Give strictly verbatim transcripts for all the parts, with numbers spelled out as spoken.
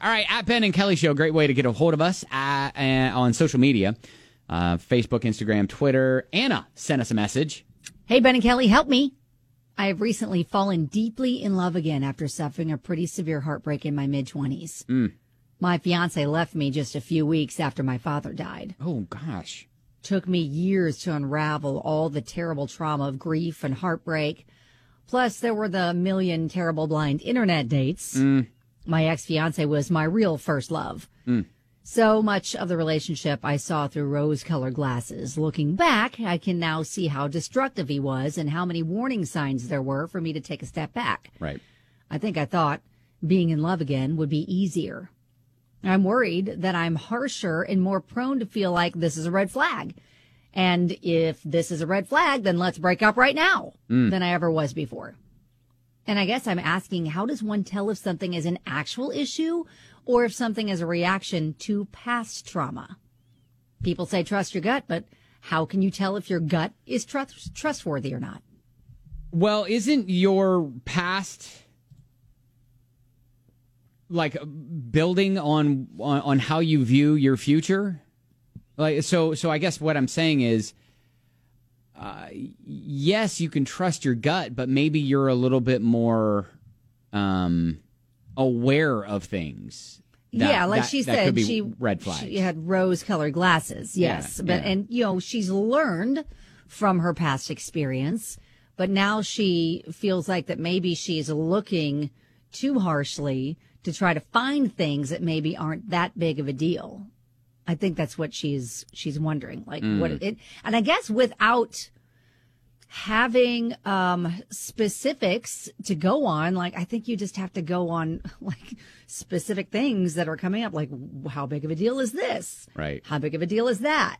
All right, at Ben and Kelly Show, great way to get a hold of us at, uh, on social media. Uh, Facebook, Instagram, Twitter. Anna sent us a message. Hey, Ben and Kelly, help me. I have recently fallen deeply in love again after suffering a pretty severe heartbreak in my mid-twenties. Mm. My fiance left me just a few weeks after my father died. Oh, gosh. Took me years to unravel all the terrible trauma of grief and heartbreak. Plus, there were the million terrible blind internet dates. Mm. My ex-fiance was my real first love. Mm. So much of the relationship I saw through rose-colored glasses. Looking back, I can now see how destructive he was and how many warning signs there were for me to take a step back. Right. I think I thought being in love again would be easier. I'm worried that I'm harsher and more prone to feel like this is a red flag. And if this is a red flag, then let's break up right now mm. than I ever was before. And I guess I'm asking, how does one tell if something is an actual issue or if something is a reaction to past trauma? People say trust your gut, but how can you tell if your gut is trust- trustworthy or not? Well, isn't your past like building on on, on how you view your future? Like so so I guess what I'm saying is uh, yes, you can trust your gut, but maybe you're a little bit more um, aware of things. That, yeah, like that, she that said, could be she red flags. She had rose-colored glasses. Yes, Yeah, but yeah. and you know she's learned from her past experience, but now she feels like that maybe she's looking too harshly to try to find things that maybe aren't that big of a deal. I think that's what she's she's wondering, like Mm. what it, and I guess without having um, specifics to go on, like I think you just have to go on like specific things that are coming up, like how big of a deal is this? Right. How big of a deal is that?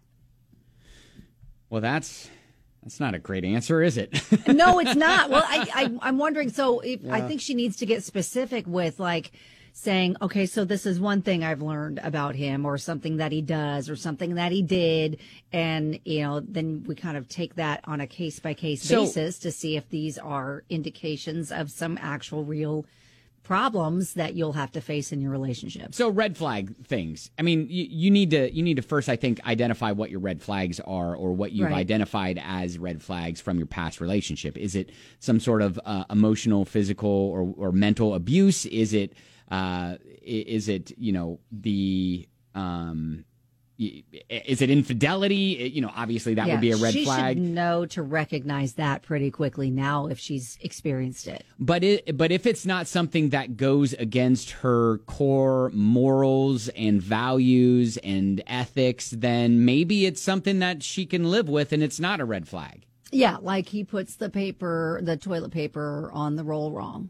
Well, that's that's not a great answer, is it? No, it's not. Well, I, I I'm wondering. So if, I think she needs to get specific with like saying, okay, so this is one thing I've learned about him or something that he does or something that he did. And, you know, then we kind of take that on a case by case basis to see if these are indications of some actual real problems that you'll have to face in your relationship. So red flag things. I mean, you, you need to you need to first, I think, identify what your red flags are or what you've Right. identified as red flags from your past relationship. Is it some sort of uh, emotional, physical, or, or mental abuse? Is it uh, is it you know the um, is it infidelity? You know, obviously that Yeah, would be a red she flag. She should know to recognize that pretty quickly now if she's experienced it. But it, but if it's not something that goes against her core morals and values and ethics, then maybe it's something that she can live with and it's not a red flag. Yeah, like he puts the paper, the toilet paper on the roll wrong.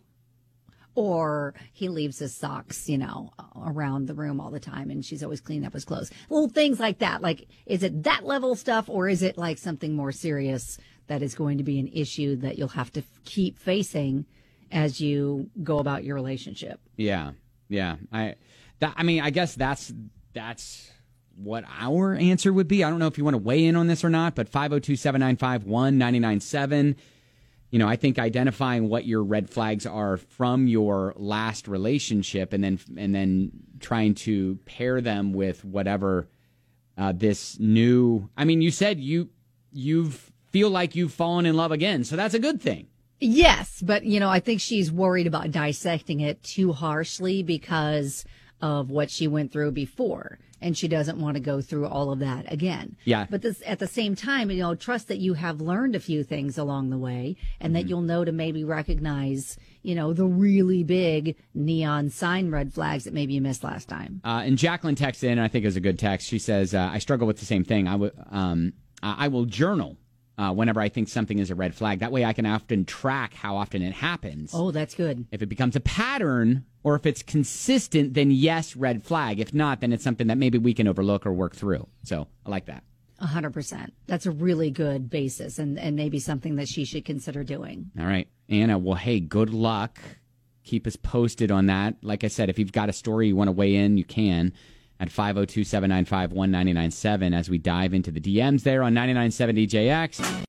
Or he leaves his socks, you know, around the room all the time and she's always cleaning up his clothes. Little things like that. Like, is it that level of stuff or is it like something more serious that is going to be an issue that you'll have to f- keep facing as you go about your relationship? Yeah, yeah. I, that, I mean, I guess that's that's what our answer would be. I don't know if you want to weigh in on this or not, but five oh two, seven nine five, one nine nine seven. You know, I think identifying what your red flags are from your last relationship and then and then trying to pair them with whatever uh, this new. I mean, you said you you feel like you've fallen in love again, so that's a good thing. Yes, but, you know, I think she's worried about dissecting it too harshly because of what she went through before. And she doesn't want to go through all of that again. Yeah. But this, at the same time, you know, trust that you have learned a few things along the way and that you'll know to maybe recognize, you know, the really big neon sign red flags that maybe you missed last time. Uh, and Jacqueline texted in, and I think it was a good text. She says, uh, I struggle with the same thing. I, w- um, I will journal uh, whenever I think something is a red flag. That way I can often track how often it happens. Oh, that's good. If it becomes a pattern or if it's consistent, then yes, red flag. If not, then it's something that maybe we can overlook or work through. So I like that. A hundred percent. That's a really good basis and, and maybe something that she should consider doing. All right. Anna, well, hey, good luck. Keep us posted on that. Like I said, if you've got a story you want to weigh in, you can at five oh two, seven nine five, one nine nine seven as we dive into the D Ms there on ninety-nine point seven D J X.